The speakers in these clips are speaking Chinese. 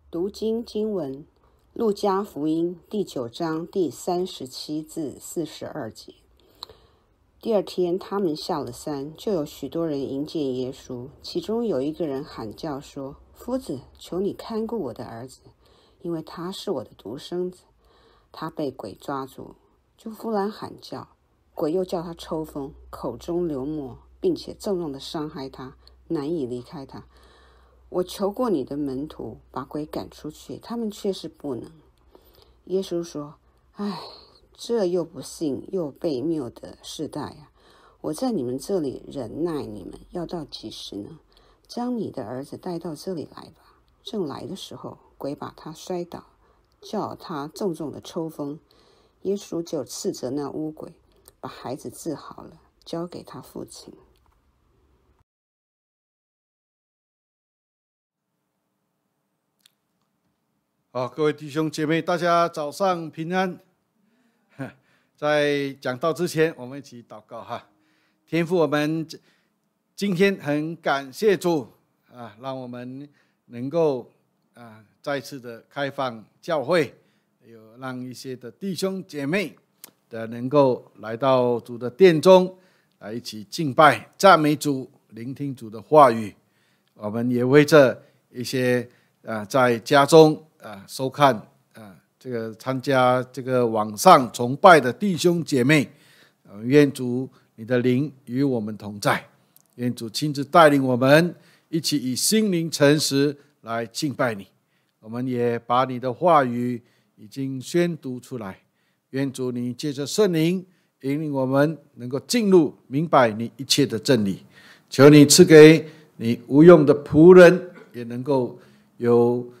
读经经文，路加福音第9章第37至42节。第二天，他们下了山，就有许多人迎接耶稣。其中有一个人喊叫说：“夫子，求你看顾我的儿子，因为他是我的独生子。他被鬼抓住，就忽然喊叫，鬼又叫他抽风，口中流沫，并且重重地伤害他，难以离开他。我求过你的门徒把鬼赶出去，他们却是不能。”耶稣说：“唉，这又不幸又悖谬的世代啊！我在你们这里忍耐你们，要到几时呢？将你的儿子带到这里来吧。”正来的时候，鬼把他摔倒，叫他重重的抽风。耶稣就斥责那污鬼，把孩子治好了，交给他父亲。 好，各位弟兄姐妹，大家早上平安。在讲道之前，我们一起祷告哈。天父，我们今天很感谢主啊，让我们能够再次的开放教会，有让一些的弟兄姐妹的能够来到主的殿中，来一起敬拜、赞美主、聆听主的话语。我们也为这一些在家中收看这个参加这个网上崇拜的弟兄姐妹，愿主你的灵与我们同在，愿主亲自带领我们一起以心灵诚实来敬拜你。我们也把你的话语已经宣读出来，愿主你借着圣灵引领我们能够进入明白你一切的真理。求你赐给你无用的仆人也能够有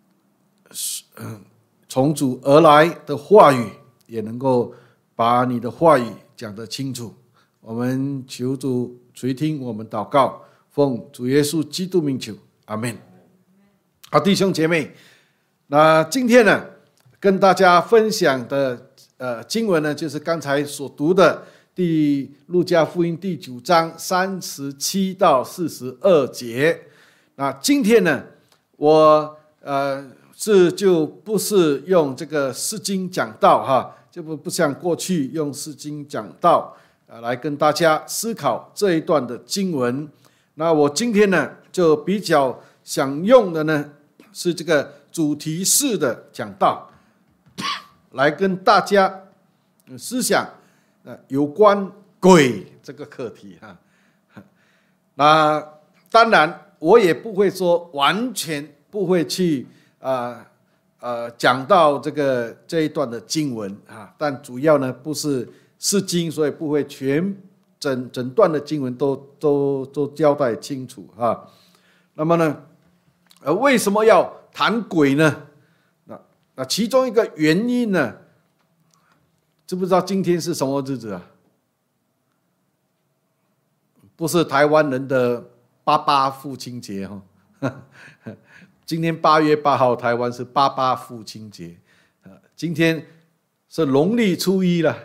从主而来的话语，也能够把你的话语讲得清楚。我们求主垂听我们祷告，奉主耶稣基督名求，阿们。好，弟兄姐妹，那今天呢，跟大家分享的经文呢，就是刚才所读的路加福音第9章37到42节。那今天呢，我就不是用这个释经讲道哈，就不像过去用释经讲道来跟大家思考这一段的经文。那我今天呢，就比较想用的呢是这个主题式的讲道，来跟大家思想有关鬼这个课题哈。那当然我也不会说完全不会去讲到这一段的经文啊，但主要呢不是释经，所以不会整段的经文都交代清楚啊。那么呢，为什么要谈鬼呢？那其中一个原因呢，知不知道今天是什么日子啊？不是台湾人的88父亲节哈。今天8月8号，台湾是88父亲节，今天是农历初一了。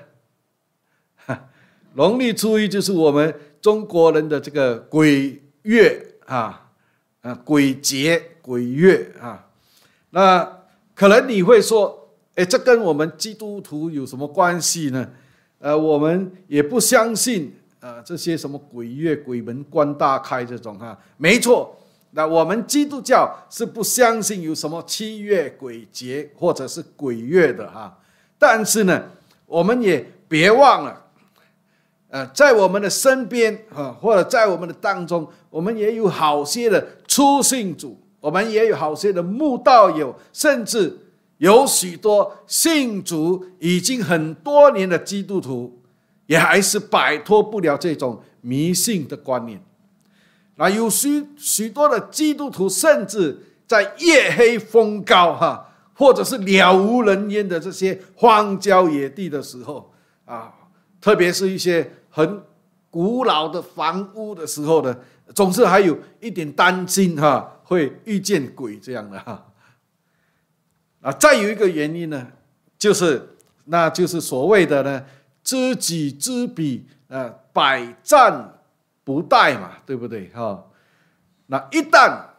农历初一就是我们中国人的这个鬼月鬼节、鬼月啊。那可能你会说，这跟我们基督徒有什么关系呢？我们也不相信这些什么鬼月、鬼门关大开这种哈，没错。那我们基督教是不相信有什么7月鬼节或者是鬼月的哈，但是呢，我们也别忘了，在我们的身边或者在我们的当中，我们也有好些的初信主，我们也有好些的慕道友，甚至有许多信主已经很多年的基督徒，也还是摆脱不了这种迷信的观念。那有许多的基督徒，甚至在夜黑风高或者是了无人烟的这些荒郊野地的时候特别是一些很古老的房屋的时候呢，总是还有一点担心会遇见鬼这样的再有一个原因呢，那就是所谓的呢，知己知彼，百战不殆嘛，对不对那一旦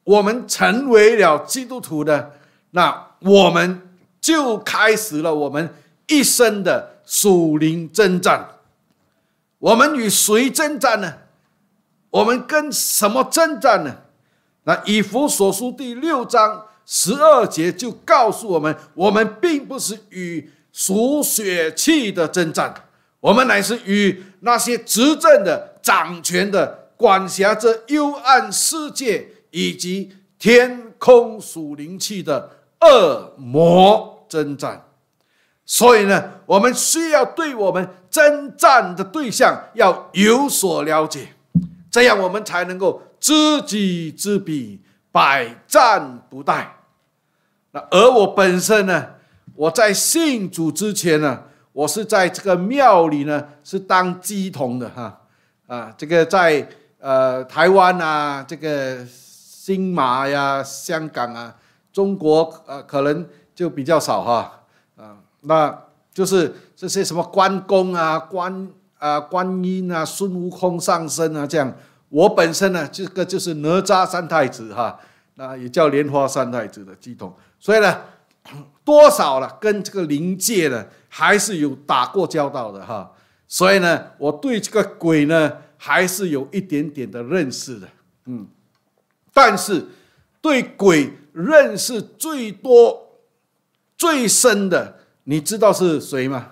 我们成为了基督徒的，那我们就开始了我们一生的属灵征战。我们与谁征战呢？我们跟什么征战呢？那以弗所书第6章12节就告诉我们，我们并不是与属血气的征战，我们乃是与那些执政的、掌权的、管辖着幽暗世界以及天空属灵气的恶魔征战。所以呢，我们需要对我们征战的对象要有所了解，这样我们才能够知己知彼，百战不殆。而我本身呢，我在信主之前呢，我是在这个庙里呢是当乩童的这个在台湾啊，这个新马呀、香港啊、中国可能就比较少那就是这些什么关公啊、观音啊、孙悟空上身啊，这样。我本身呢，这个就是哪吒三太子那也叫莲花三太子的乩童，所以呢，多少了跟这个灵界呢还是有打过交道的所以呢，我对这个鬼呢还是有一点点的认识的，但是对鬼认识最多、最深的，你知道是谁吗？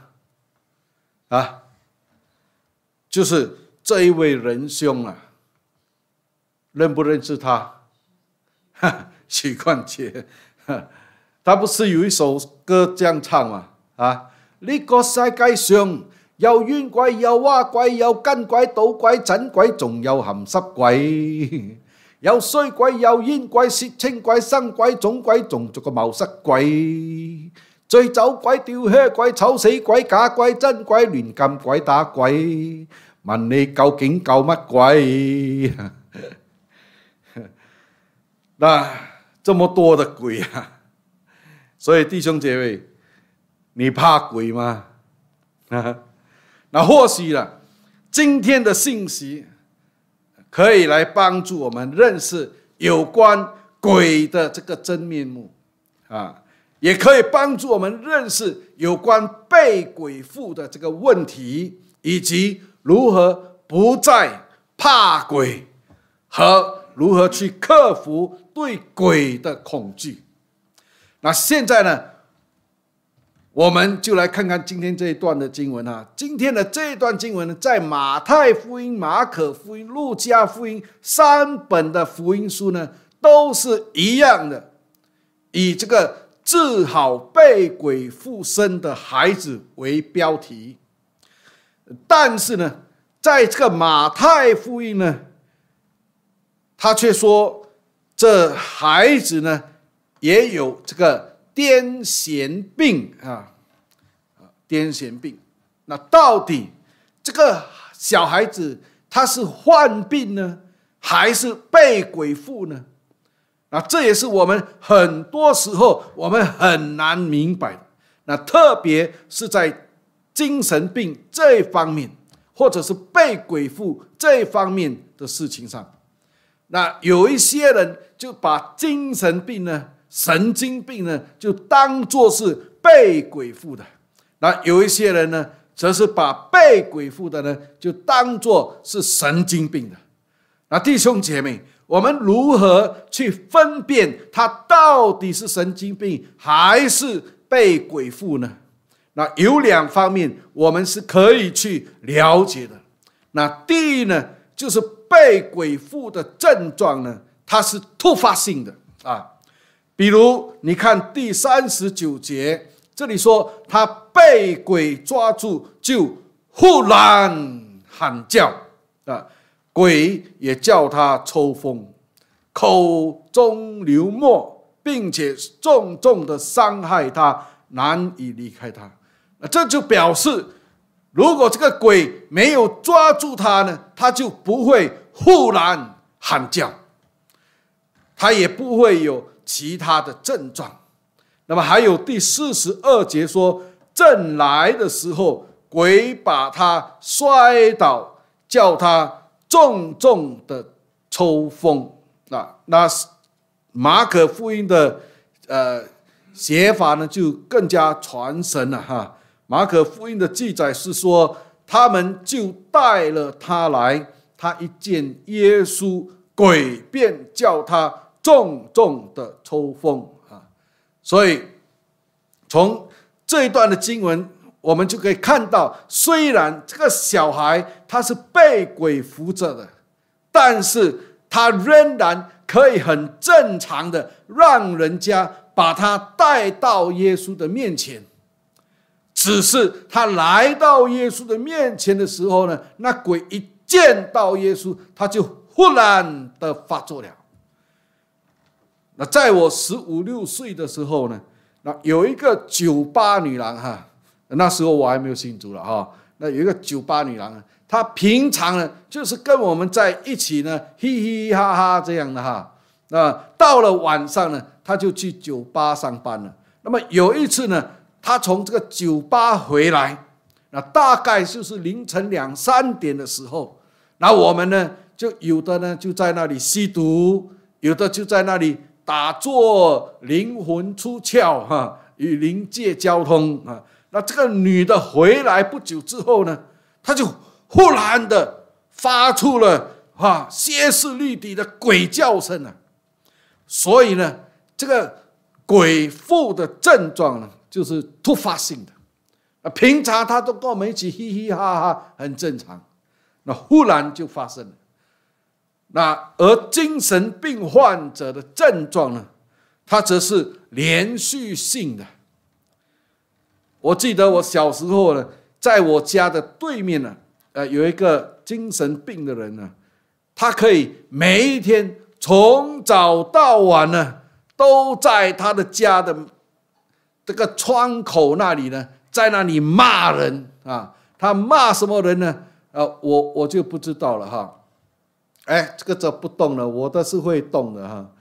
就是这一位仁兄认不认识他？许冠杰，他不是有一首歌这样唱吗？呢個世界上有冤鬼、有蛙鬼、有跟鬼、賭鬼、整鬼，仲有鹹濕鬼，有衰鬼、有煙鬼、竊清鬼、生鬼、種鬼，仲有個謀失鬼，醉酒鬼、吊靴鬼、醜死鬼、假鬼、真鬼、亂撳鬼、打鬼，問你究竟救乜鬼？那这么多的鬼所以弟兄姐妹，你怕鬼吗？那或许今天的信息可以来帮助我们认识有关鬼的这个真面目也可以帮助我们认识有关被鬼附的这个问题，以及如何不再怕鬼和如何去克服对鬼的恐惧。那现在呢，我们就来看看今天这一段的经文今天的这一段经文呢，在马太福音、马可福音、路加福音3本的福音书呢，都是一样的，以这个治好被鬼附身的孩子为标题。但是呢，在这个马太福音呢，他却说这孩子呢也有这个癫痫病癫痫病。那到底这个小孩子他是患病呢，还是被鬼附呢？那这也是我们很多时候我们很难明白的。那特别是在精神病这一方面，或者是被鬼附这一方面的事情上。那有一些人就把精神病呢、神经病呢，就当作是被鬼附的。那有一些人呢，则是把被鬼附的呢，就当作是神经病的。那弟兄姐妹，我们如何去分辨他到底是神经病还是被鬼附呢？那有2方面我们是可以去了解的。那第一呢，就是被鬼附的症状呢，它是突发性的比如你看第39节，这里说他被鬼抓住，就忽然喊叫鬼也叫他抽风，口中流沫，并且重重的伤害他，难以离开他。这就表示，如果这个鬼没有抓住他呢，他就不会忽然喊叫，他也不会有其他的症状。那么还有第42节说，正来的时候，鬼把他摔倒，叫他重重的抽风。那马可福音的写法呢就更加传神了哈。马可福音的记载是说，他们就带了他来，他一见耶稣，鬼便叫他重重的抽风啊。所以从这一段的经文，我们就可以看到，虽然这个小孩他是被鬼附着的，但是他仍然可以很正常的让人家把他带到耶稣的面前。只是他来到耶稣的面前的时候呢，那鬼一见到耶稣，他就忽然的发作了。那在我15、16岁的时候呢，那有一个酒吧女郎哈，那时候我还没有信主了哈。那有一个酒吧女郎，她平常呢就是跟我们在一起呢，嘻嘻哈哈这样的哈。那到了晚上呢，她就去酒吧上班了。那么有一次呢，她从这个酒吧回来，那大概就是凌晨2、3点的时候，那我们呢就有的呢就在那里吸毒，有的就在那里打坐，灵魂出窍哈，与灵界交通啊。那这个女的回来不久之后呢，她就忽然的发出了歇斯底里的鬼叫声啊。所以呢，这个鬼附的症状呢，就是突发性的。平常她都跟我们一起嘻嘻哈哈，很正常，那忽然就发生了。那而精神病患者的症状呢，它则是连续性的。我记得我小时候呢，在我家的对面呢，有一个精神病的人呢，他可以每一天从早到晚呢，都在他的家的这个窗口那里呢，在那里骂人啊。他骂什么人呢？我就不知道了哈。这个不动了，我的是会动的哈。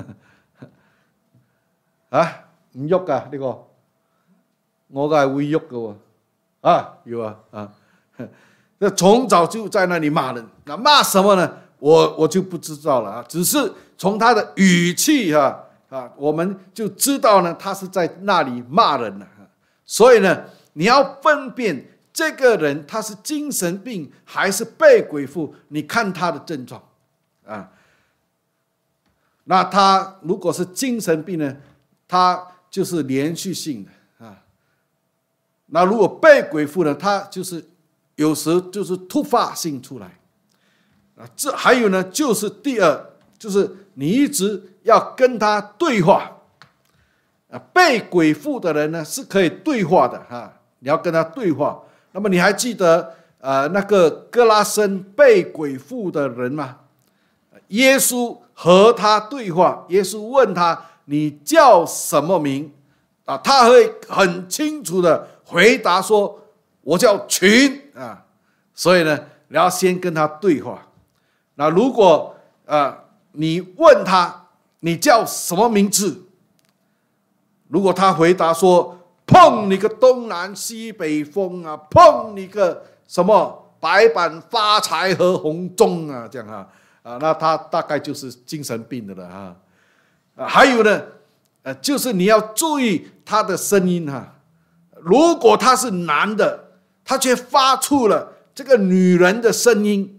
唔喐噶呢個，我嘅係會喐嘅喎。有啊。那從早就在那裡罵人，那罵什麼呢？我就不知道了啊。只是從他的語氣我們就知道呢，他是在那裡罵人了。所以呢，你要分辨这个人他是精神病还是被鬼附，你看他的症状啊。那他如果是精神病呢，他就是连续性的啊。那如果被鬼附呢，他就是有时就是突发性出来啊。这还有呢，就是第二，就是你一直要跟他对话啊。被鬼附的人呢是可以对话的哈，你要跟他对话。那么你还记得那个哥拉森被鬼附的人吗？耶稣和他对话，耶稣问他你叫什么名啊？他会很清楚的回答说我叫群啊。所以呢，你要先跟他对话。那如果你问他你叫什么名字，如果他回答说碰你个东南西北风啊，碰你个什么白板发财和红中啊，这样那他大概就是精神病的了还有呢，就是你要注意他的声音如果他是男的，他却发出了这个女人的声音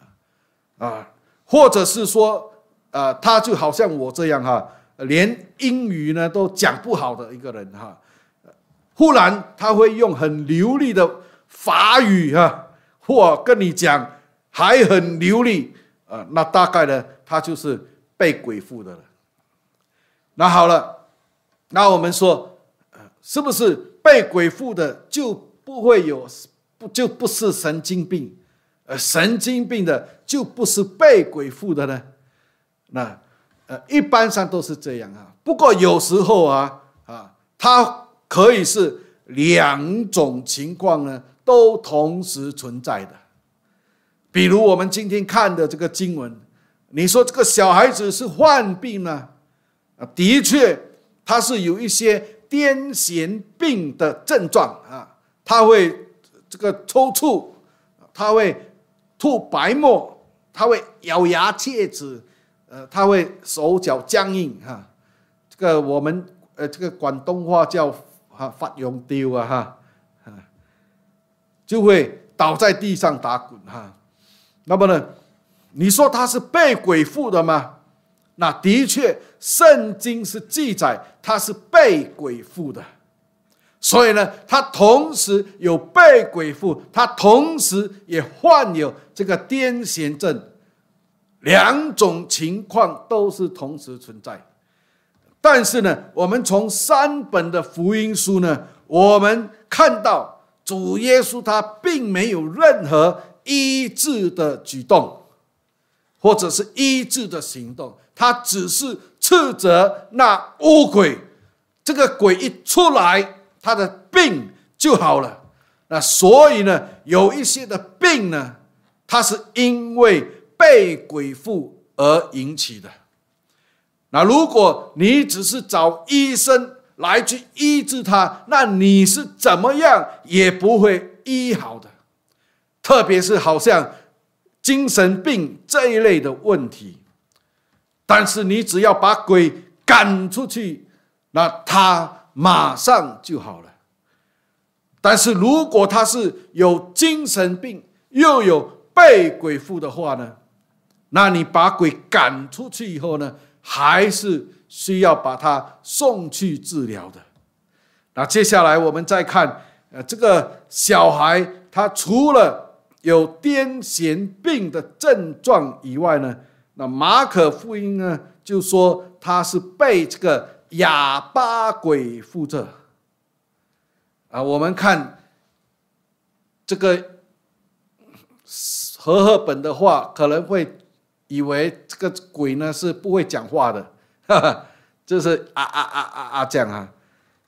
或者是说他就好像我这样连英语呢都讲不好的一个人忽然他会用很流利的法语或跟你讲还很流利那大概呢他就是被鬼附的了。那好了，那我们说是不是被鬼附的就不是神经病，神经病的就不是被鬼附的呢？那一般上都是这样不过有时候它可以是两种情况呢都同时存在的。比如我们今天看的这个经文，你说这个小孩子是患病呢，的确他是有一些癫痫病的症状他会这个抽搐，他会吐白沫，他会咬牙切齿他会手脚僵硬哈，这个我们这个广东话叫发羊丢啊哈，就会倒在地上打滚哈。那么呢，你说他是被鬼附的吗？那的确，圣经是记载他是被鬼附的。所以呢，他同时有被鬼附，他同时也患有这个癫痫症，两种情况都是同时存在。但是呢，我们从3本的福音书呢，我们看到主耶稣他并没有任何医治的举动，或者是医治的行动，他只是斥责那污鬼，这个鬼一出来，他的病就好了。那所以呢，有一些的病呢，它是因为被鬼附而引起的。那如果你只是找医生来去医治它，那你是怎么样也不会医好的。特别是好像精神病这一类的问题，但是你只要把鬼赶出去，那他马上就好了。但是如果他是有精神病又有被鬼附的话呢，那你把鬼赶出去以后呢，还是需要把他送去治疗的。那接下来我们再看这个小孩，他除了有癫痫病的症状以外呢，那马可福音呢就说他是被这个哑巴鬼附着。我们看这个和合本的话，可能会以为这个鬼呢是不会讲话的，哈哈，就是这样啊。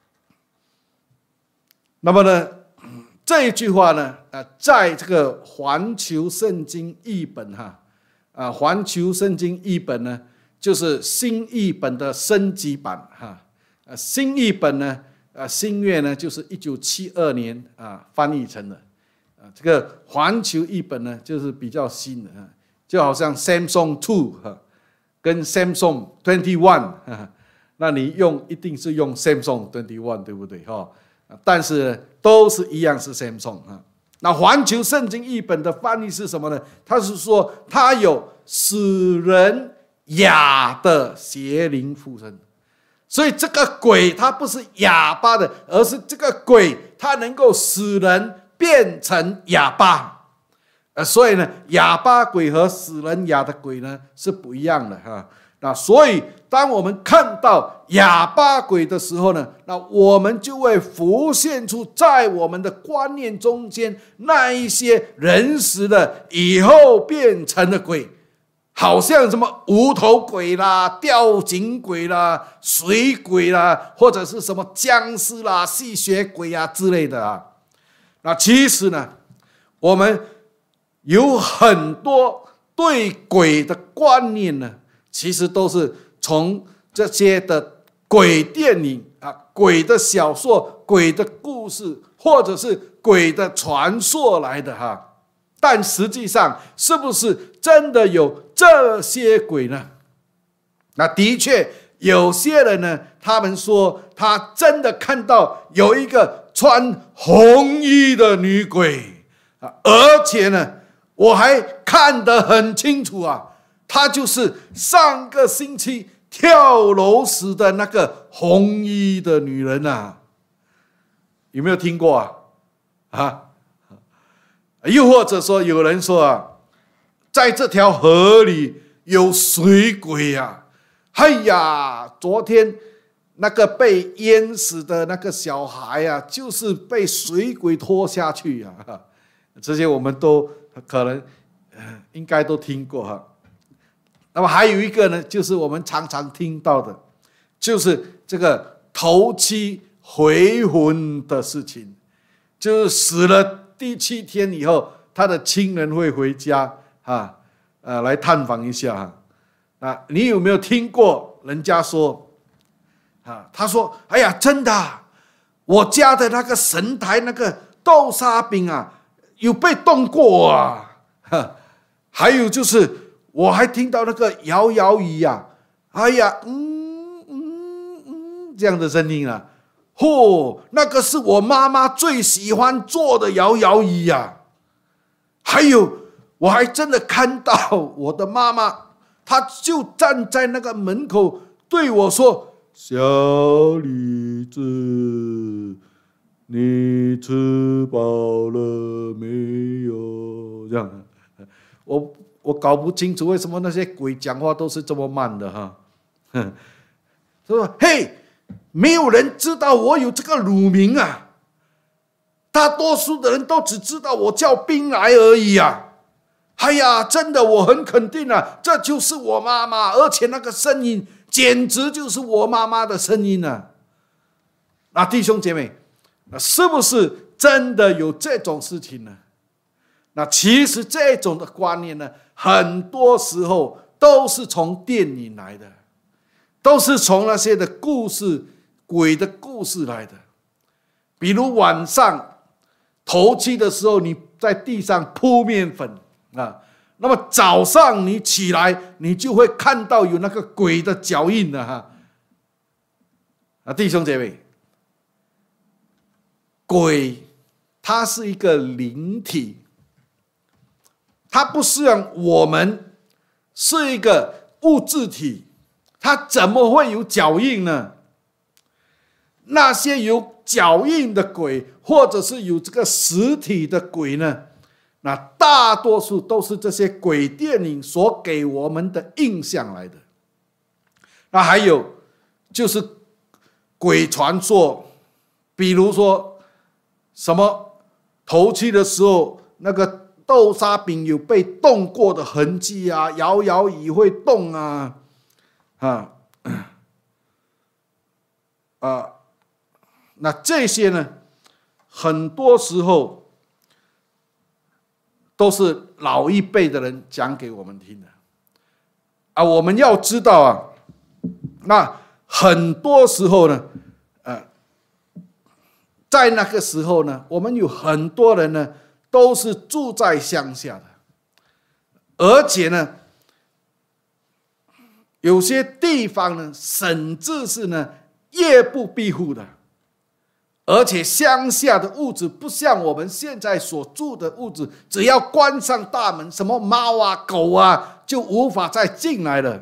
那么呢，这一句话呢，在这个环球圣经译本环球圣经译本呢，就是新译本的升级版哈。新译本呢，新月呢，就是1972年翻译成的。这个环球译本呢，就是比较新的，就好像 Samsung 2跟 Samsung 21，那你一定是用 Samsung 21，对不对？但是都是一样是 Samsung。那环球圣经译本的翻译是什么呢？他是说他有使人哑的邪灵附身。所以这个鬼它不是哑巴的，而是这个鬼它能够使人变成哑巴。所以呢，哑巴鬼和使人哑的鬼呢是不一样的哈。那所以当我们看到哑巴鬼的时候呢，那我们就会浮现出在我们的观念中间那一些人死了以后变成的鬼，好像什么无头鬼啦、吊颈鬼啦、水鬼啦，或者是什么僵尸啦、吸血鬼啊之类的啊。那其实呢，我们有很多对鬼的观念呢，其实都是从这些的鬼电影鬼的小说、鬼的故事，或者是鬼的传说来的哈。但实际上，是不是真的有这些鬼呢？那的确，有些人呢，他们说他真的看到有一个穿红衣的女鬼而且呢，我还看得很清楚她就是上个星期跳楼死的那个红衣的女人有没有听过又或者说有人说在这条河里有水鬼哎呀，昨天那个被淹死的那个小孩就是被水鬼拖下去这些我们都可能应该都听过那么还有一个呢，就是我们常常听到的，就是这个头七回魂的事情，就是死了第7天以后，他的亲人会回家来探访一下你有没有听过人家说他说哎呀真的我家的那个神台那个豆沙饼有被动过还有就是我还听到那个摇摇椅呀，哎呀，这样的声音啊，那个是我妈妈最喜欢坐的摇摇椅呀。还有，我还真的看到我的妈妈，她就站在那个门口对我说：“小李子，你吃饱了没有？”这样，我搞不清楚为什么那些鬼讲话都是这么慢的哈。他说：“嘿，没有人知道我有这个乳名啊。大多数的人都只知道我叫兵来而已啊！哎呀，真的，我很肯定啊，这就是我妈妈，而且那个声音简直就是我妈妈的声音啊！”那弟兄姐妹，是不是真的有这种事情呢？那其实这种的观念呢，很多时候都是从电影来的，都是从那些的故事、鬼的故事来的。比如晚上头七的时候，你在地上铺面粉啊，那么早上你起来，你就会看到有那个鬼的脚印了哈。弟兄姐妹，鬼它是一个灵体，它不是像我们是一个物质体，它怎么会有脚印呢？那些有脚印的鬼，或者是有这个实体的鬼呢，那大多数都是这些鬼电影所给我们的印象来的。那还有就是鬼传说，比如说什么头七的时候，那个豆沙饼有被动过的痕迹啊，摇摇椅会动啊，那这些呢，很多时候都是老一辈的人讲给我们听的啊。我们要知道啊，那很多时候呢，在那个时候呢，我们有很多人呢都是住在乡下的，而且呢，有些地方呢，甚至是呢夜不闭户的。而且乡下的屋子不像我们现在所住的屋子，只要关上大门，什么猫啊狗啊就无法再进来了。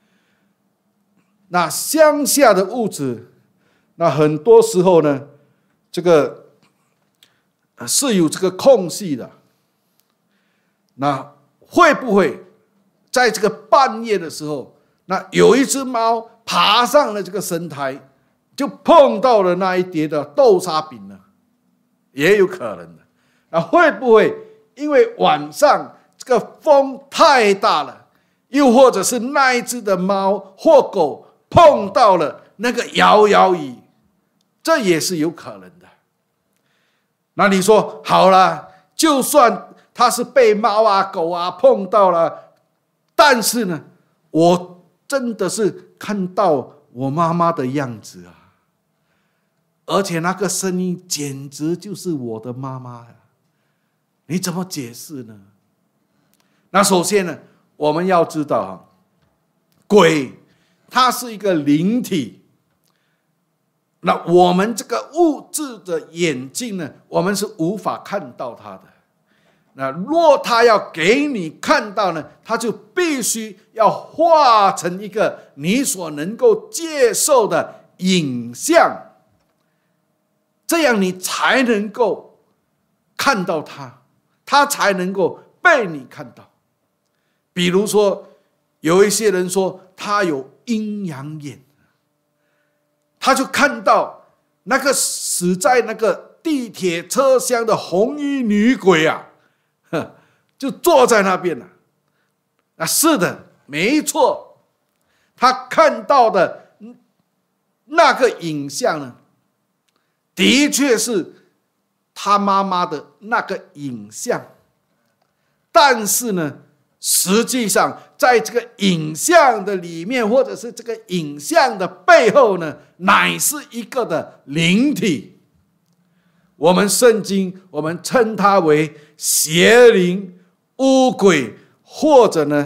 那乡下的屋子，那很多时候呢，这个是有这个空隙的。那会不会在这个半夜的时候，那有一只猫爬上了这个神台，就碰到了那一碟的豆沙饼呢？也有可能的。那会不会因为晚上这个风太大了，又或者是那一只的猫或狗碰到了那个摇摇椅，这也是有可能的。那你说好了，就算它是被猫啊狗啊碰到了，但是呢，我真的是看到我妈妈的样子啊，而且那个声音简直就是我的妈妈呀！你怎么解释呢？那首先呢，我们要知道鬼它是一个灵体，那我们这个物质的眼睛呢，我们是无法看到它的。那若它要给你看到呢，它就必须要化成一个你所能够接受的影像，这样你才能够看到它，它才能够被你看到。比如说，有一些人说他有阴阳眼，他就看到那个死在那个地铁车厢的红衣女鬼啊，就坐在那边了。啊，是的，没错，他看到的那个影像呢，的确是他妈妈的那个影像，但是呢，实际上在这个影像的里面，或者是这个影像的背后呢，乃是一个的灵体。我们圣经我们称它为邪灵、污鬼，或者呢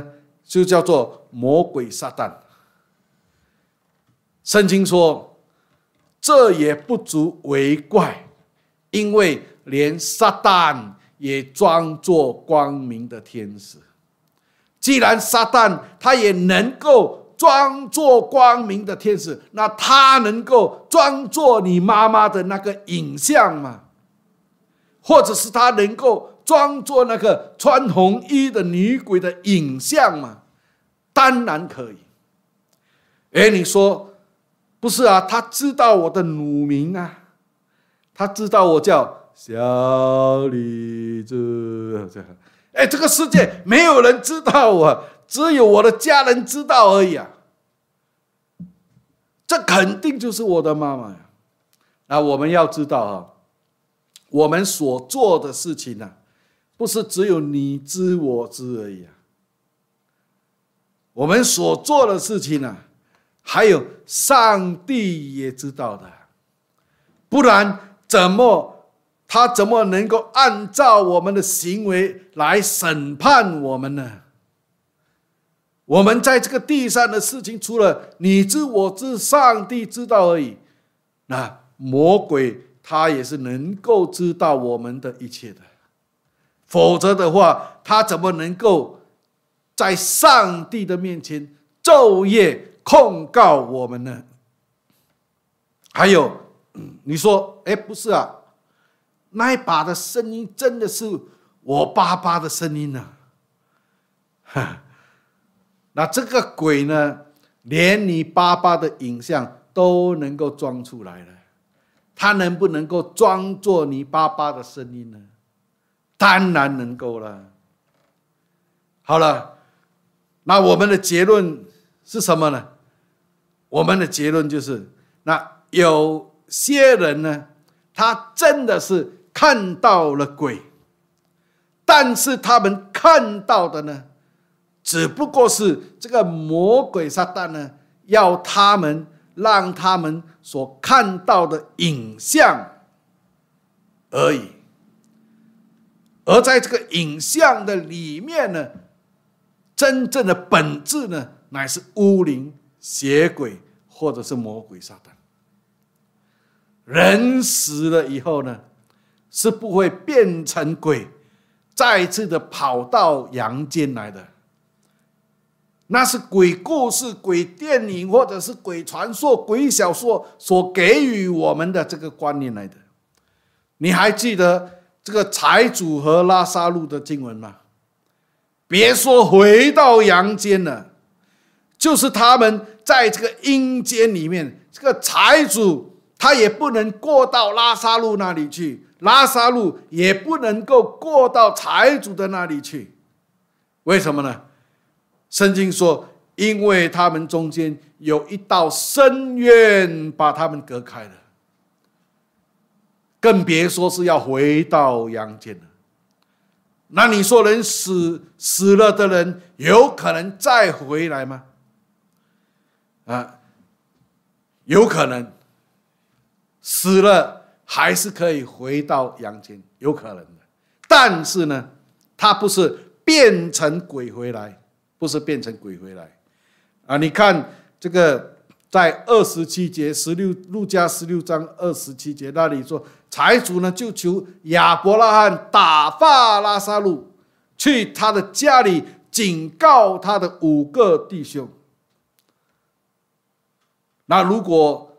就叫做魔鬼撒旦。圣经说，这也不足为怪，因为连撒旦也装作光明的天使。既然撒旦他也能够装作光明的天使，那他能够装作你妈妈的那个影像吗？或者是他能够装作那个穿红衣的女鬼的影像吗？当然可以。你说不是啊，他知道我的乳名啊，他知道我叫小李子。这个世界没有人知道我，只有我的家人知道而已啊。这肯定就是我的妈妈呀。那我们要知道啊，我们所做的事情啊，不是只有你知我知而已啊。我们所做的事情啊，还有上帝也知道的，不然他怎么能够按照我们的行为来审判我们呢？我们在这个地上的事情，除了你知我知，上帝知道而已。那魔鬼他也是能够知道我们的一切的，否则的话，他怎么能够在上帝的面前昼夜控告我们呢？还有，你说，不是啊，那一把的声音真的是我爸爸的声音啊。那这个鬼呢，连你爸爸的影像都能够装出来了，他能不能够装作你爸爸的声音呢？当然能够了。好了，那我们的结论是什么呢？我们的结论就是，那有些人呢，他真的是看到了鬼，但是他们看到的呢，只不过是这个魔鬼撒旦呢，要让他们所看到的影像而已。而在这个影像的里面呢，真正的本质呢，乃是污灵、邪鬼或者是魔鬼撒旦。人死了以后呢，是不会变成鬼，再次的跑到阳间来的。那是鬼故事、鬼电影或者是鬼传说、鬼小说所给予我们的这个观念来的。你还记得这个财主和拉撒路的经文吗？别说回到阳间了，就是他们在这个阴间里面，这个财主他也不能过到拉撒路那里去，拉撒路也不能够过到财主的那里去。为什么呢？圣经说，因为他们中间有一道深渊把他们隔开了，更别说是要回到阳间了。那你说人死了的人有可能再回来吗？有可能，死了还是可以回到阳间，有可能的。但是呢，他不是变成鬼回来，不是变成鬼回来。你看这个在27节路加16章27节那里说，财主呢就求亚伯拉罕打发拉撒路去他的家里，警告他的5个弟兄。那如果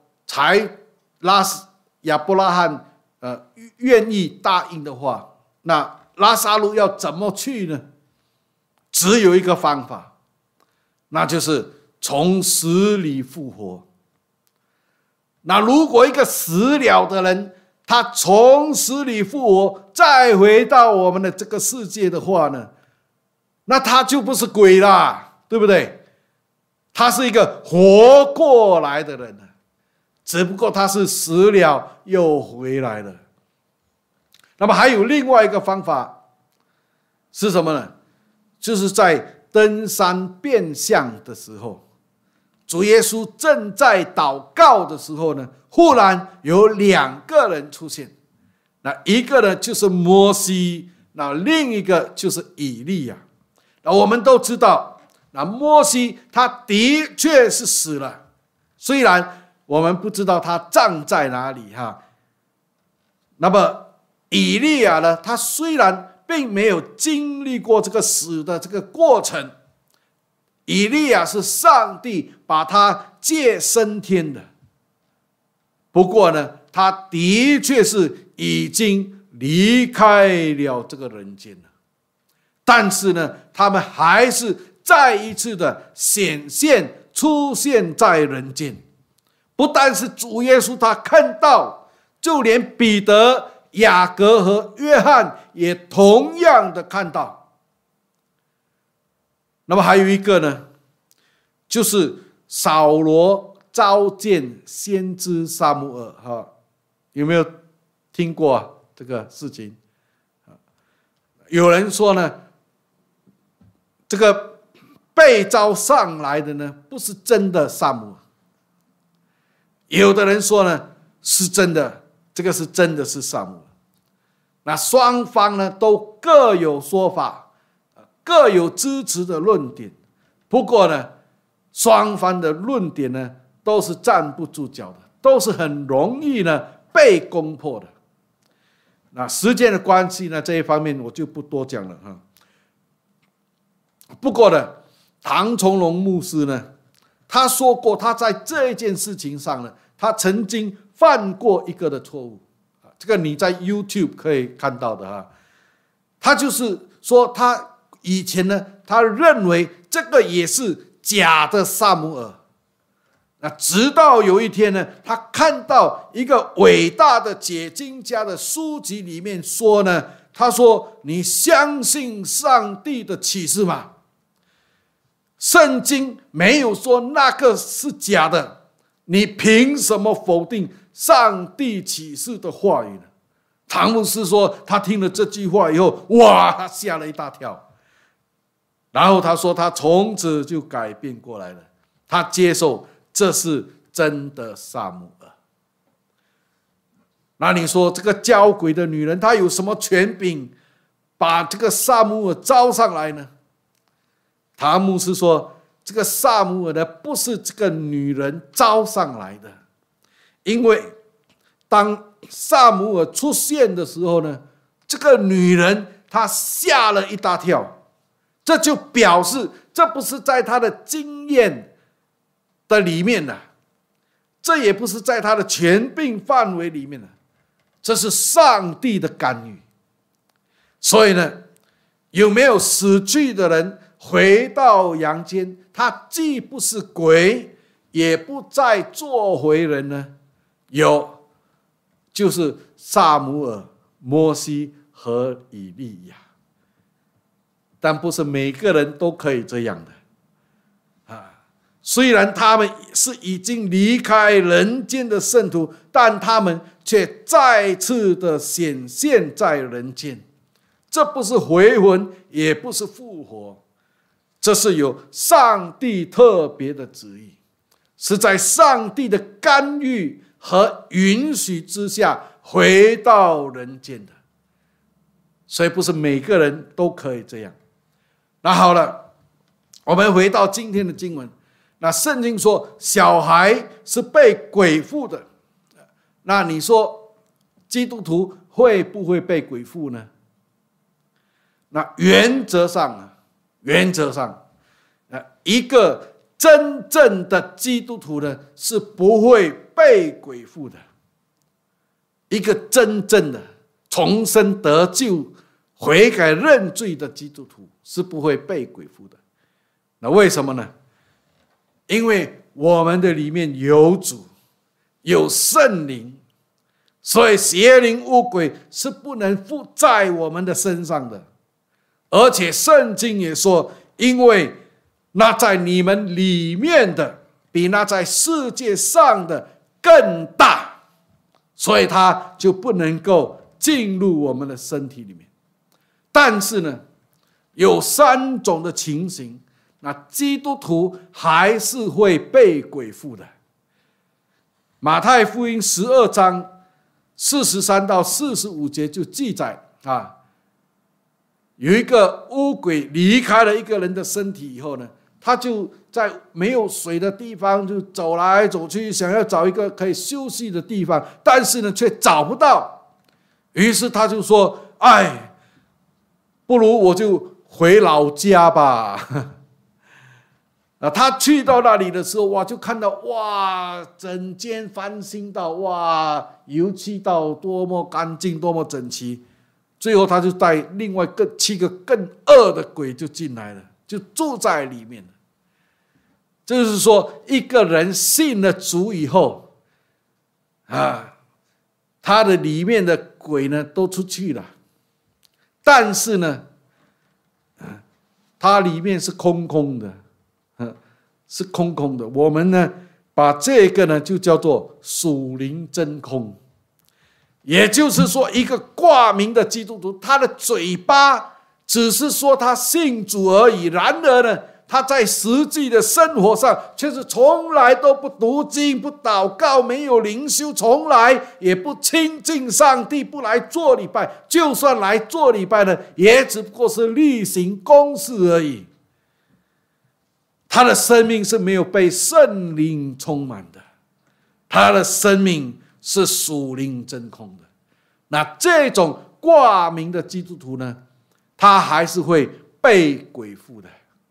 亚伯拉罕愿意答应的话，那拉撒路要怎么去呢？只有一个方法，那就是从死里复活。那如果一个死了的人，他从死里复活，再回到我们的这个世界的话呢，那他就不是鬼啦，对不对？他是一个活过来的人，只不过他是死了又回来了。那么还有另外一个方法是什么呢？就是在登山变相的时候，主耶稣正在祷告的时候呢，忽然有2个人出现。那一个呢就是摩西，那另一个就是以利亚。那我们都知道， 那摩西他的确是死了，虽然我们不知道他葬在哪里哈。那么以利亚呢，他虽然并没有经历过这个死的这个过程，以利亚是上帝把他接升天的。不过呢，他的确是已经离开了这个人间了。但是呢，他们还是再一次的出现在人间。不但是主耶稣他看到，就连彼得、雅各和约翰也同样的看到。那么还有一个呢，就是扫罗召见先知撒母耳，有没有听过这个事情？有人说呢，这个被召上来的呢，不是真的撒母耳。有的人说呢，是真的，这个是真的是撒母耳。那双方呢都各有说法，各有支持的论点。不过呢，双方的论点呢都是站不住脚的，都是很容易呢被攻破的。那时间的关系呢，这一方面我就不多讲了哈。不过呢，唐崇荣牧师呢，他说过，他在这一件事情上呢，他曾经犯过一个的错误。这个你在 YouTube 可以看到的哈。他就是说，他以前呢，他认为这个也是假的撒母耳。那直到有一天呢，他看到一个伟大的解经家的书籍里面说呢，他说：“你相信上帝的启示吗？圣经没有说那个是假的，你凭什么否定上帝启示的话语呢？”唐牧师说，他听了这句话以后，哇，他吓了一大跳。然后他说，他从此就改变过来了，他接受这是真的撒母耳。那你说这个交鬼的女人，她有什么权柄把这个撒母耳招上来呢？唐牧师说，这个撒母耳呢，不是这个女人招上来的，因为当撒母耳出现的时候呢，这个女人她吓了一大跳，这就表示这不是在她的经验的里面的，这也不是在她的权柄范围里面的，这是上帝的干预。所以呢，有没有死去的人回到阳间，他既不是鬼，也不再做回人呢？有，就是撒母耳、摩西和以利亚。但不是每个人都可以这样的啊！虽然他们是已经离开人间的圣徒，但他们却再次的显现在人间。这不是回魂，也不是复活，这是有上帝特别的旨意，是在上帝的干预和允许之下回到人间的。所以不是每个人都可以这样。那好了，我们回到今天的经文。那圣经说小孩是被鬼附的，那你说基督徒会不会被鬼附呢？那原则上，一个真正的基督徒呢，是不会被鬼附的。一个真正的重生得救、悔改认罪的基督徒是不会被鬼附的。那为什么呢？因为我们的里面有主，有圣灵，所以邪灵污鬼是不能附在我们的身上的。而且圣经也说，因为那在你们里面的比那在世界上的更大，所以他就不能够进入我们的身体里面。但是呢，有3种的情形，那基督徒还是会被鬼附的。马太福音12章43到45节就记载有一个污鬼离开了一个人的身体以后呢， 他就在没有水的地方就走来走去，想要找一个可以休息的地方，但是呢却找不到。于是他就说：“哎，不如我就回老家吧。”他去到那里的时候，哇，就看到哇，整间翻新到哇，油漆到多么干净，多么整齐。最后他就带另外7个更恶的鬼就进来了，就住在里面了。就是说，一个人信了主以后，他的里面的鬼呢都出去了，但是呢，他里面是空空的。是空空的。我们呢，把这个呢就叫做属灵真空。也就是说，一个挂名的基督徒，他的嘴巴只是说他信主而已，然而呢，他在实际的生活上却是从来都不读经、不祷告、没有灵修，从来也不亲近上帝，不来做礼拜。就算来做礼拜呢，也只不过是例行公事而已。他的生命是没有被圣灵充满的，他的生命是属灵真空的。那这种挂名的基督徒呢，他还是会被鬼附的。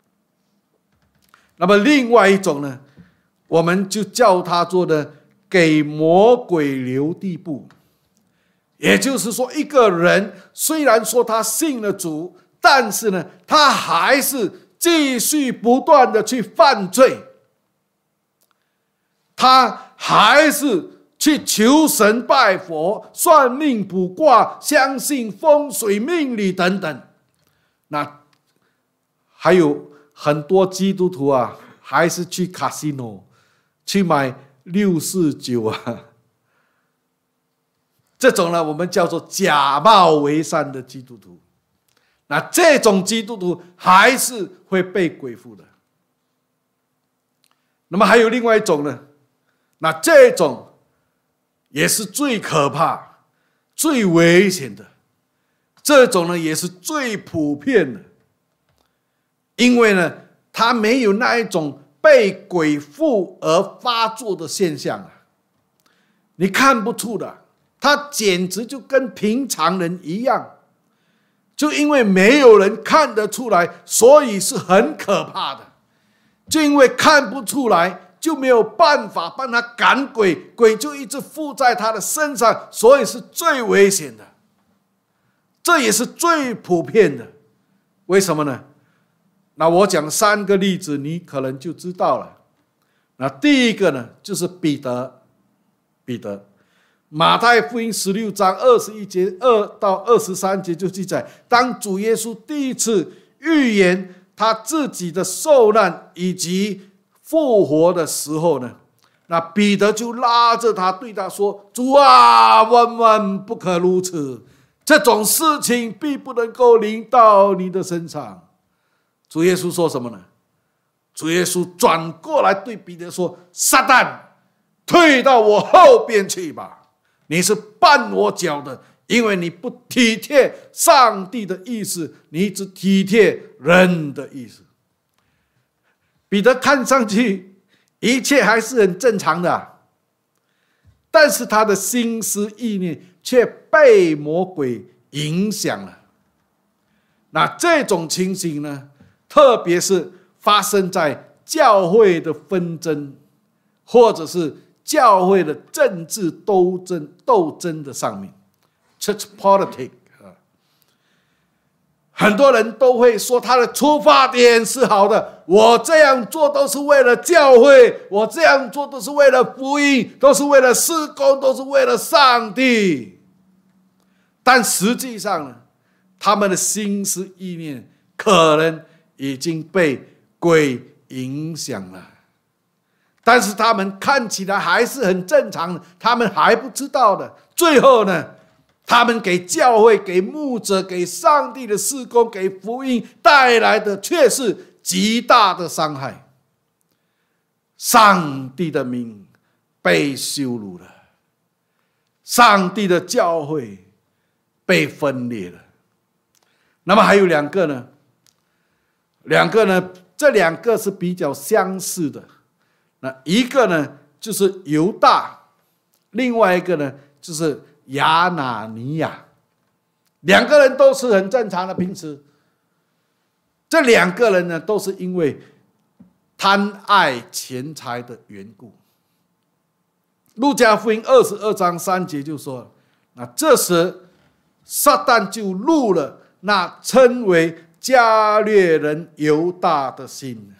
那么另外一种呢，我们就叫他做的给魔鬼留地步。也就是说，一个人虽然说他信了主，但是呢，他还是继续不断的去犯罪，他还是去求神拜佛、算命卜卦、相信风水命理等等。那还有很多基督徒啊，还是去 casino 去买649啊，这种呢，我们叫做假冒为善的基督徒。那这种基督徒还是会被鬼附的。那么还有另外一种呢，那这种也是最可怕、最危险的，这种呢也是最普遍的，因为呢，他没有那一种被鬼附而发作的现象啊，你看不出的，他简直就跟平常人一样。就因为没有人看得出来，所以是很可怕的。就因为看不出来，就没有办法帮他赶鬼，鬼就一直附在他的身上，所以是最危险的。这也是最普遍的。为什么呢？那我讲3个例子，你可能就知道了。那第一个呢，就是彼得。马太福音16章21节2到23节就记载，当主耶稣第一次预言他自己的受难以及复活的时候呢，那彼得就拉着他对他说：“主啊，万万不可如此，这种事情必不能够临到你的身上。”主耶稣说什么呢？主耶稣转过来对彼得说：“撒旦，退到我后边去吧。你是绊我脚的，因为你不体贴上帝的意思，你只体贴人的意思。”彼得看上去一切还是很正常的，但是他的心思意念却被魔鬼影响了。那这种情形呢，特别是发生在教会的纷争，或者是教会的政治斗争的上面 ，church politics， 很多人都会说他的出发点是好的，我这样做都是为了教会，我这样做都是为了福音，都是为了事工，都是为了上帝。但实际上呢，他们的心思意念可能已经被鬼影响了。但是他们看起来还是很正常的，他们还不知道的。最后呢，他们给教会、给牧者、给上帝的事工、给福音带来的却是极大的伤害。上帝的名被羞辱了，上帝的教会被分裂了。那么还有两个呢， 这两个是比较相似的。那一个呢就是犹大，另外一个呢就是亚拿尼亚。两个人都是很正常的，平时这两个人呢都是因为贪爱钱财的缘故。路加福音22章3节就说了，那这时撒旦就入了那称为加略人犹大的心。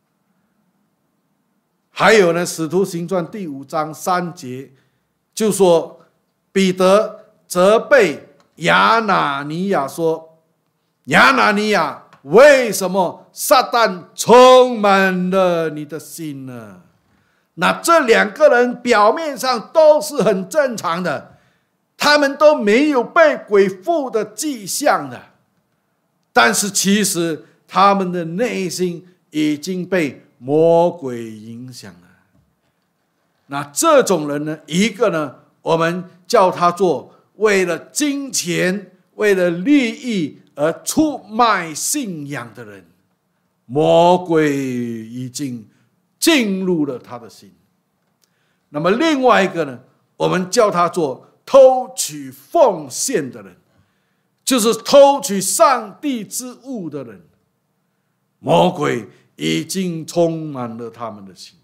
还有呢，使徒行传第5章3节就说，彼得责备亚拿尼亚说，亚拿尼亚，为什么撒旦充满了你的心呢？那这两个人表面上都是很正常的，他们都没有被鬼附的迹象的，但是其实他们的内心已经被魔鬼影响了。那这种人呢，一个呢，我们叫他做为了金钱、为了利益而出卖信仰的人，魔鬼已经进入了他的心。那么另外一个呢，我们叫他做偷取奉献的人，就是偷取上帝之物的人，魔鬼已经充满了他们的心。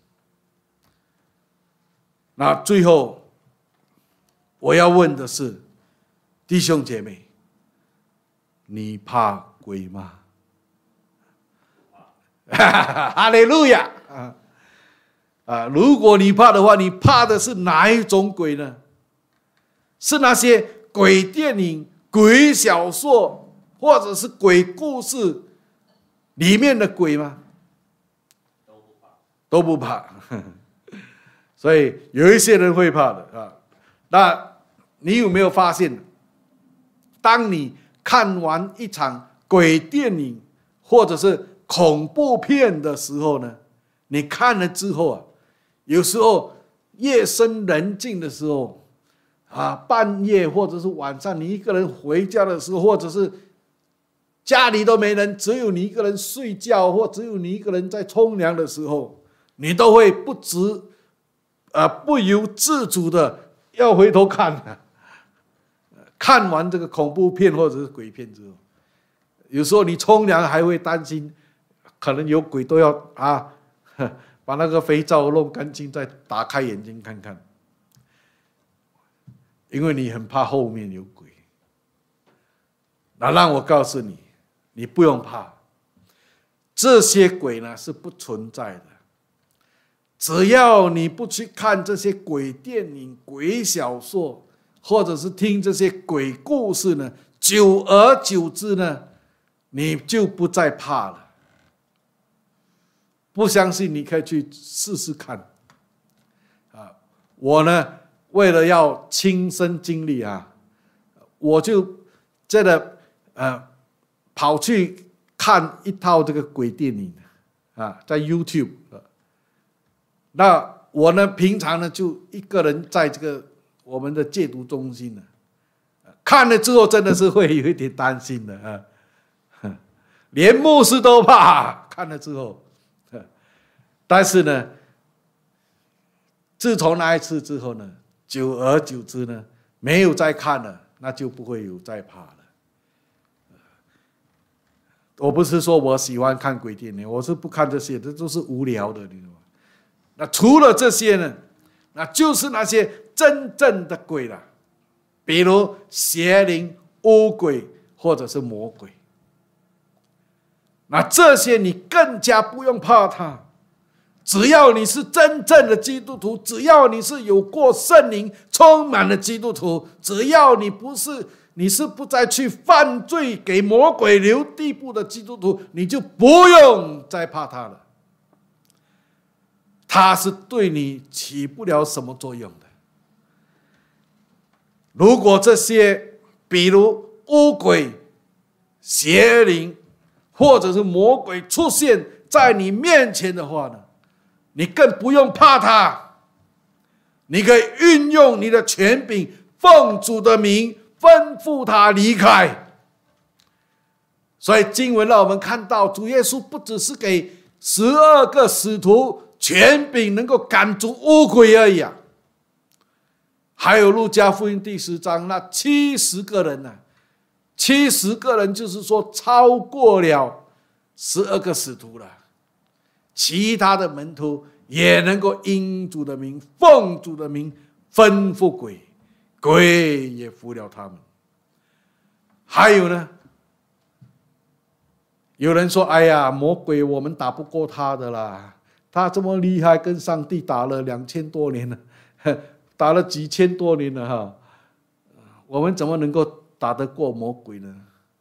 那最后我要问的是，弟兄姐妹，你怕鬼吗？哈利路亚！如果你怕的话，你怕的是哪一种鬼呢？是那些鬼电影、鬼小说，或者是鬼故事里面的鬼吗？都不怕。所以有一些人会怕的啊。那你有没有发现，当你看完一场鬼电影或者是恐怖片的时候呢，你看了之后啊，有时候夜深人静的时候啊，半夜或者是晚上，你一个人回家的时候，或者是家里都没人，只有你一个人睡觉，或只有你一个人在冲凉的时候，你都会不由自主的要回头看。看完这个恐怖片或者是鬼片之后，有时候你冲凉还会担心，可能有鬼，都要把那个肥皂弄干净，再打开眼睛看看，因为你很怕后面有鬼。那让我告诉你，你不用怕，这些鬼呢是不存在的。只要你不去看这些鬼电影、鬼小说，或者是听这些鬼故事呢，久而久之呢，你就不再怕了。不相信你可以去试试看。我呢，为了要亲身经历我就真的跑去看一套这个鬼电影在 YouTube。那我呢，平常呢就一个人在这个我们的戒毒中心呢，看了之后真的是会有一点担心的连牧师都怕看了之后。但是呢，自从那一次之后呢，久而久之呢，没有再看了，那就不会有再怕了。我不是说我喜欢看鬼电影，我是不看这些，这都是无聊的，你知道吗？那除了这些呢，那就是那些真正的鬼了，比如邪灵、污鬼或者是魔鬼。那这些你更加不用怕它，只要你是真正的基督徒，只要你是有过圣灵充满了基督徒，只要你是不再去犯罪给魔鬼留地步的基督徒，你就不用再怕他了。他是对你起不了什么作用的。如果这些比如污鬼、邪灵或者是魔鬼出现在你面前的话呢，你更不用怕他，你可以运用你的权柄，奉主的名吩咐他离开。所以经文让我们看到，主耶稣不只是给 12个使徒权柄能够赶逐污鬼而已啊。还有路加福音第10章那70个人啊，70个人就是说超过了12个使徒了。其他的门徒也能够因主的名、奉主的名吩咐鬼，鬼也服了他们。还有呢，有人说：“哎呀，魔鬼我们打不过他的啦，他这么厉害，跟上帝打了2000多年了，打了几千多年了哈，我们怎么能够打得过魔鬼呢？”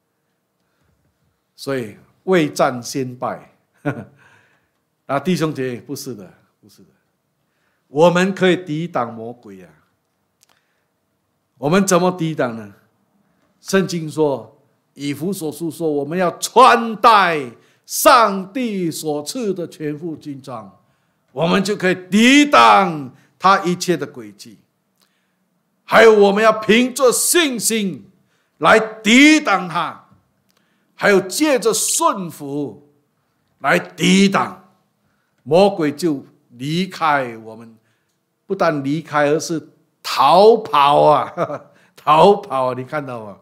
所以未战先败。弟兄姐妹，不是的，不是的，我们可以抵挡魔鬼啊。我们怎么抵挡呢？圣经说，以弗所书说，我们要穿戴上帝所赐的全副军装，我们就可以抵挡他一切的诡计。还有，我们要凭着信心来抵挡他，还有借着顺服来抵挡。魔鬼就离开我们，不但离开，而是逃跑啊！逃跑啊！你看到吗？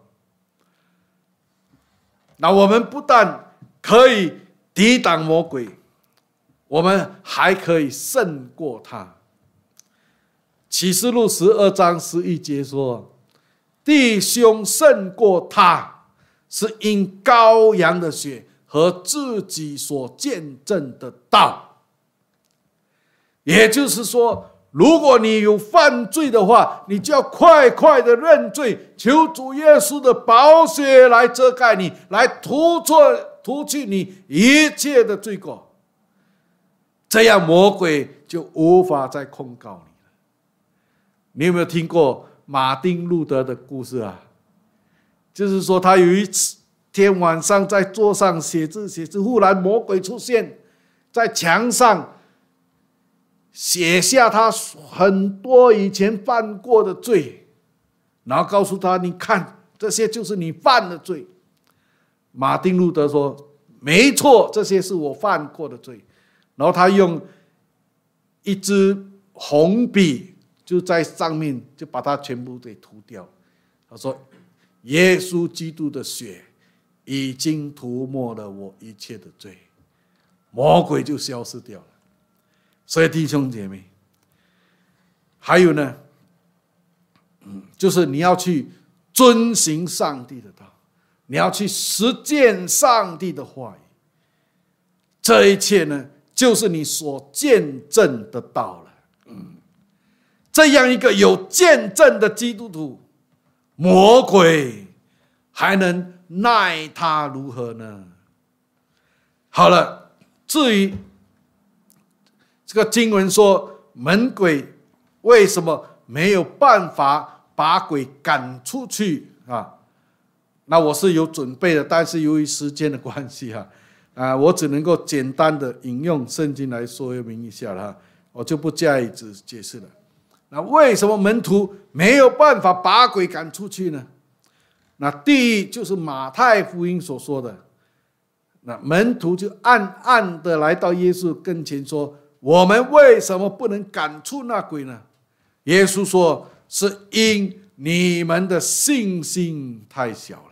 那我们不但可以抵挡魔鬼，我们还可以胜过他。启示录12章11节说：“弟兄胜过他，是因羔羊的血和自己所见证的道。”也就是说，如果你有犯罪的话，你就要快快的认罪，求主耶稣的宝血来遮盖你，来涂去你一切的罪过，这样魔鬼就无法再控告你了。你有没有听过马丁路德的故事啊？就是说，他有一天晚上在桌上写字，忽然魔鬼出现在墙上，写下他很多以前犯过的罪，然后告诉他：“你看，这些就是你犯的罪。”马丁路德说：“没错，这些是我犯过的罪。”然后他用一支红笔就在上面就把它全部给涂掉。他说：“耶稣基督的血已经涂抹了我一切的罪，魔鬼就消失掉了。”所以弟兄姐妹，还有呢，就是你要去遵行上帝的道，你要去实践上帝的话语，这一切呢，就是你所见证的道了。这样一个有见证的基督徒，魔鬼还能奈他如何呢？好了，至于这个经文说门鬼为什么没有办法把鬼赶出去啊？那我是有准备的，但是由于时间的关系我只能够简单的引用圣经来说明一下了，我就不加以解释了。那为什么门徒没有办法把鬼赶出去呢？那第一就是马太福音所说的，那门徒就暗暗的来到耶稣跟前说：“我们为什么不能赶出那鬼呢？”耶稣说：“是因你们的信心太小了。”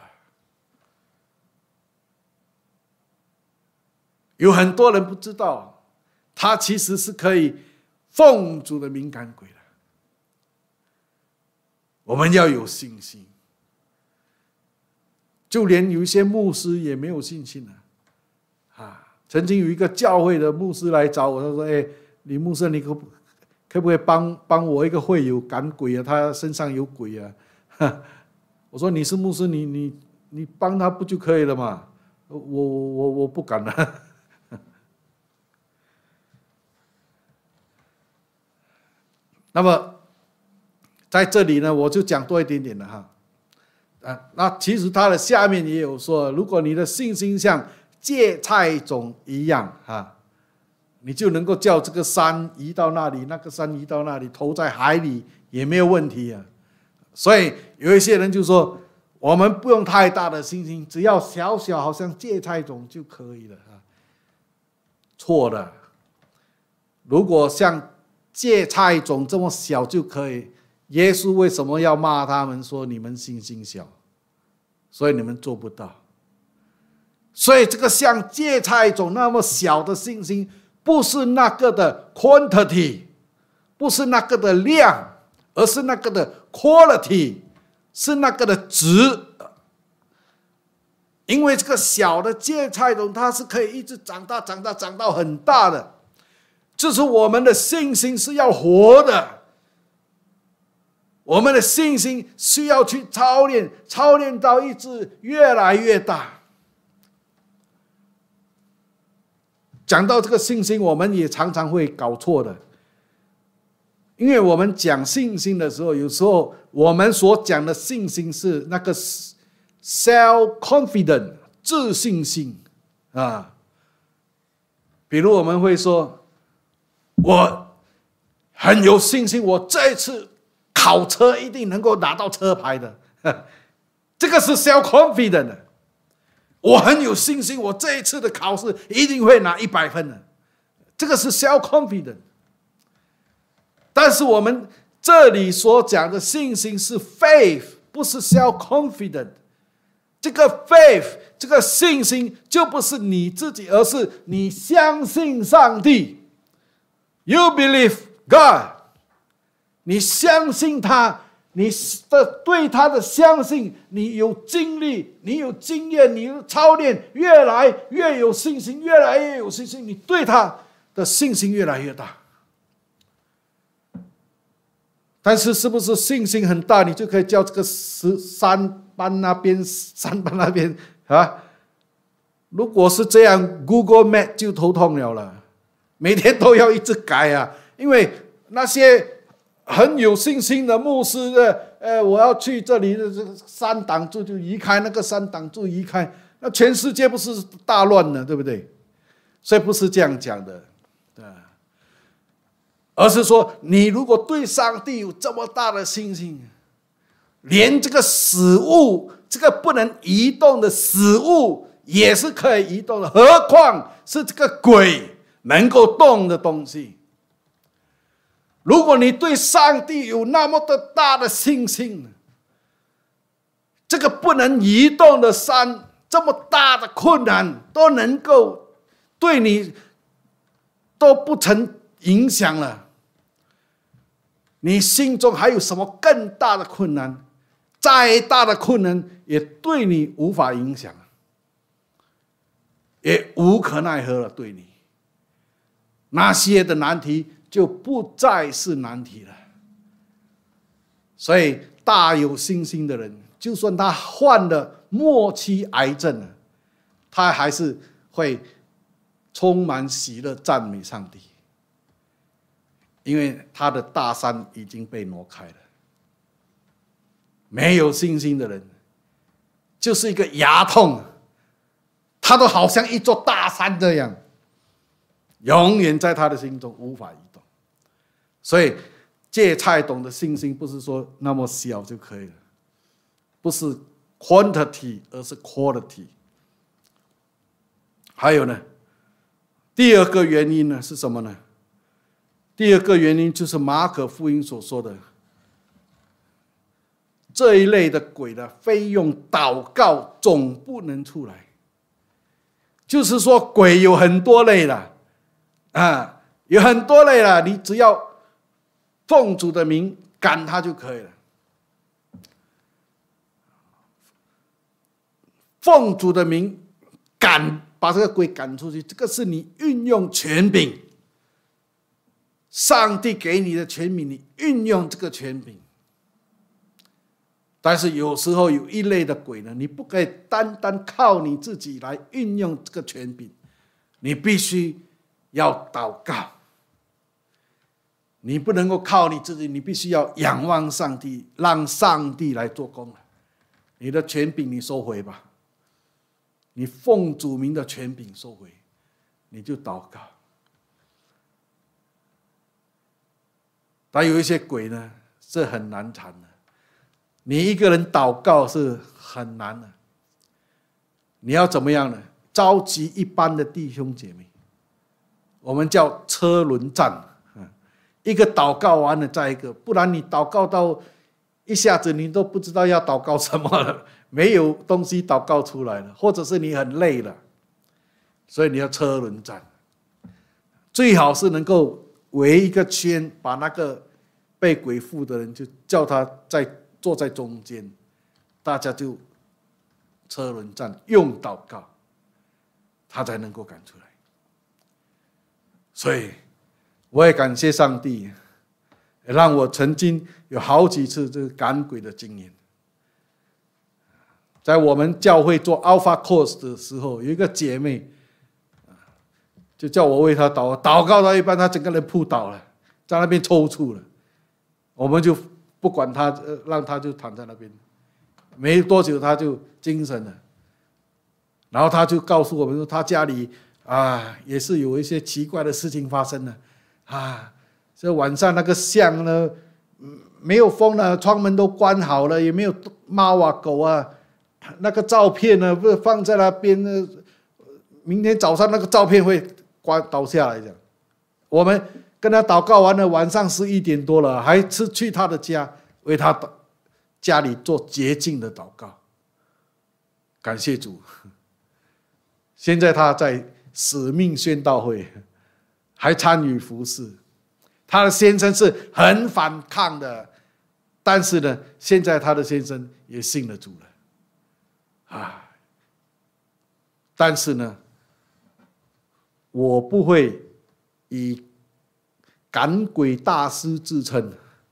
有很多人不知道，他其实是可以奉主的名赶鬼的。我们要有信心，就连有一些牧师也没有信心曾经有一个教会的牧师来找我，他说：“李牧师，你可不可以帮我一个会友赶鬼啊？他身上有鬼啊！”我说：“你是牧师，你帮他不就可以了嘛？我不敢了。”那么在这里呢，我就讲多一点点了那其实他的下面也有说，如果你的信心像芥菜种一样你就能够叫这个山移到那里，那个山移到那里，投在海里也没有问题所以有一些人就说，我们不用太大的信心，只要小小好像芥菜种就可以了错的。如果像芥菜种这么小就可以，耶稣为什么要骂他们说你们信心小？所以你们做不到。所以这个像芥菜种那么小的信心，不是那个的 quantity， 不是那个的量，而是那个的 quality， 是那个的值。因为这个小的芥菜种，它是可以一直长大长到很大的。就是我们的信心是要活的，我们的信心需要去操练，操练到一直越来越大。讲到这个信心，我们也常常会搞错的，因为我们讲信心的时候，有时候我们所讲的信心是那个 self-confident 自信心啊。比如我们会说，我很有信心，我这一次考车一定能够拿到车牌的，这个是 self-confident 的。我很有信心，我这一次的考试一定会拿100分的，这个是 self-confident。但是我们这里所讲的信心是 faith， 不是 self-confident。这个 faith， 这个信心就不是你自己，而是你相信上帝。You believe God， 你相信他，你的对他的相信，你有经历，你有经验，你有操练，越来越有信心，越来越有信心，你对他的信心越来越大。但是是不是信心很大，你就可以叫这个山搬那边，山搬那边啊？如果是这样 ，Google Map 就头痛了，每天都要一直改啊，因为那些很有信心的牧师我要去这里的山挡住就移开，那个山挡住移开，那全世界不是大乱了，对不对？所以不是这样讲的，而是说你如果对上帝有这么大的信心，连这个死物，这个不能移动的死物也是可以移动的，何况是这个鬼能够动的东西。如果你对上帝有那么的大的信心，这个不能移动的山，这么大的困难都能够对你都不成影响了，你心中还有什么更大的困难？再大的困难也对你无法影响，也无可奈何了。对你那些的难题就不再是难题了。所以大有信心的人，就算他患了末期癌症了，他还是会充满喜乐赞美上帝，因为他的大山已经被挪开了。没有信心的人就是一个牙痛，他都好像一座大山这样，永远在他的心中无法移动。所以芥菜种的信心不是说那么小就可以了，不是 quantity 而是 quality。 还有呢，第二个原因呢是什么呢？第二个原因就是马可福音所说的，这一类的鬼呢，非用祷告总不能出来。就是说鬼有很多类了啊，有很多类了，你只要奉主的名赶他就可以了。奉主的名把这个鬼赶出去，这个是你运用权柄，上帝给你的权柄，你运用这个权柄。但是有时候有一类的鬼呢，你不可以单单靠你自己来运用这个权柄，你必须要祷告。你不能够靠你自己，你必须要仰望上帝，让上帝来做工。你的权柄你收回吧，你奉主名的权柄收回，你就祷告。但有一些鬼呢，是很难缠的。你一个人祷告是很难的，你要怎么样呢？召集一般的弟兄姐妹， 我们叫车轮战，一个祷告完了再一个，不然你祷告到一下子你都不知道要祷告什么了，没有东西祷告出来了，或者是你很累了，所以你要车轮战，最好是能够围一个圈，把那个被鬼附的人就叫他坐在中间，大家就车轮战，用祷告，他才能够赶出来。所以我也感谢上帝，让我曾经有好几次这个赶鬼的经验。在我们教会做 Alpha Course 的时候，有一个姐妹就叫我为她祷告到一半，她整个人扑倒了，在那边抽搐了。我们就不管她，让她就躺在那边，没多久她就精神了。然后她就告诉我们说，她家里也是有一些奇怪的事情发生了这晚上那个巷呢没有风了，窗门都关好了，也没有猫啊狗啊，那个照片呢不是放在那边呢，明天早上那个照片会倒下来。这样，我们跟他祷告完了，晚上11点多了，还是去他的家为他家里做洁净的祷告。感谢主，现在他在使命宣道会还参与服事。他的先生是很反抗的，但是呢，现在他的先生也信了主了但是呢，我不会以赶鬼大师自称，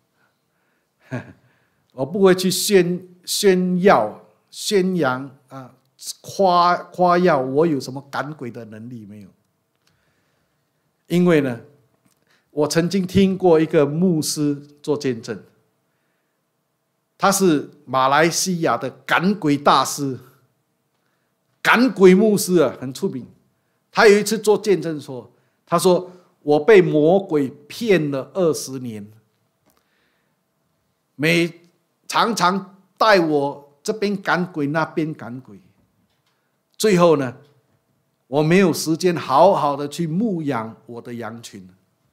我不会去宣扬夸耀我有什么赶鬼的能力，没有。因为呢，我曾经听过一个牧师做见证，他是马来西亚的赶鬼大师，赶鬼牧师很出名。他有一次做见证说，他说我被魔鬼骗了20年，常常带我这边赶鬼那边赶鬼，最后呢，我没有时间好好的去牧养我的羊群，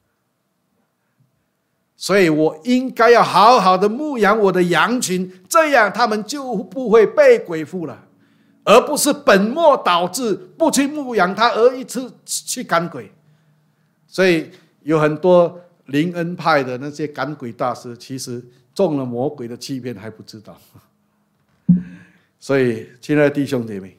所以我应该要好好的牧养我的羊群，这样他们就不会被鬼附了，而不是本末倒置，不去牧养他而一直去赶鬼。所以有很多灵恩派的那些赶鬼大师，其实中了魔鬼的欺骗还不知道。所以亲爱的弟兄姐妹，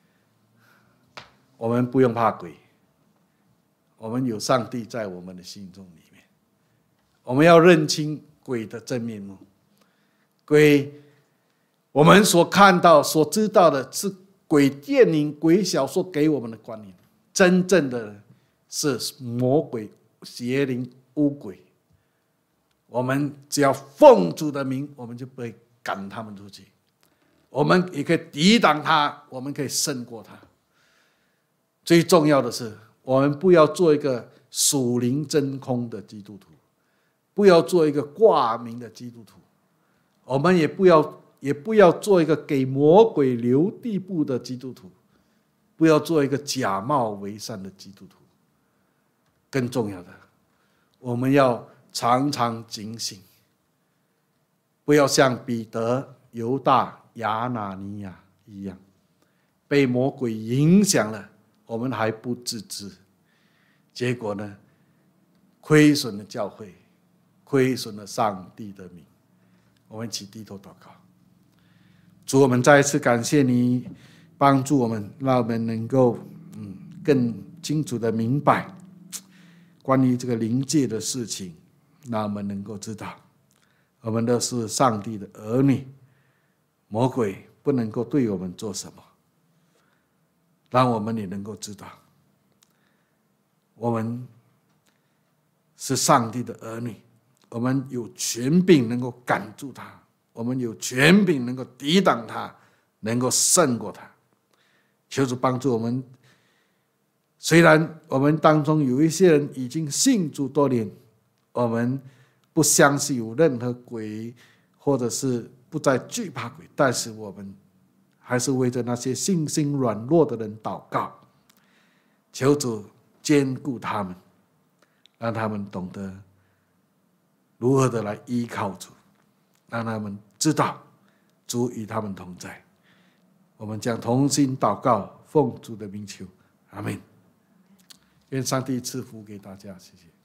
我们不用怕鬼，我们有上帝在我们的心中里面。我们要认清鬼的真面目。鬼，我们所看到、所知道的是鬼电影、鬼小说给我们的观念，真正的是魔鬼、邪灵、污鬼。我们只要奉主的名，我们就不会赶他们出去。我们也可以抵挡他，我们可以胜过他。最重要的是，我们不要做一个属灵真空的基督徒，不要做一个挂名的基督徒，我们也不要做一个给魔鬼留地步的基督徒，不要做一个假冒为善的基督徒。更重要的，我们要常常警醒，不要像彼得、犹大、亚拿尼亚一样被魔鬼影响了，我们还不自知，结果呢，亏损了教会，亏损了上帝的名。我们一起低头祷告。主，我们再一次感谢你帮助我们，让我们能够更清楚的明白关于这个灵界的事情，让我们能够知道我们都是上帝的儿女，魔鬼不能够对我们做什么，让我们也能够知道我们是上帝的儿女，我们有权柄能够赶住他，我们有权柄能够抵挡他，能够胜过他。求主帮助我们，虽然我们当中有一些人已经信主多年，我们不相信有任何鬼，或者是不再惧怕鬼，但是我们还是为着那些信心软弱的人祷告，求主坚固他们， 让他们懂得如何的来依靠主，让他们知道主与他们同在。我们将同心祷告，奉主的名求，阿们。愿上帝赐福给大家，谢谢。